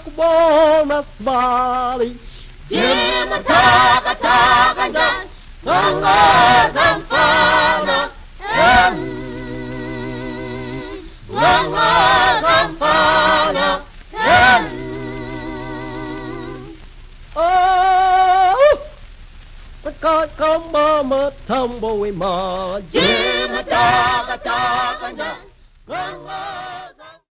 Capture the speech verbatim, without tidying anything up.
ako na svali. Jima taka taka jan, gonga zampana, em. Gonga zampana, em. Oh, ta coi con mơ mơ thông bồi mờ. Jima taka taka jan, gonga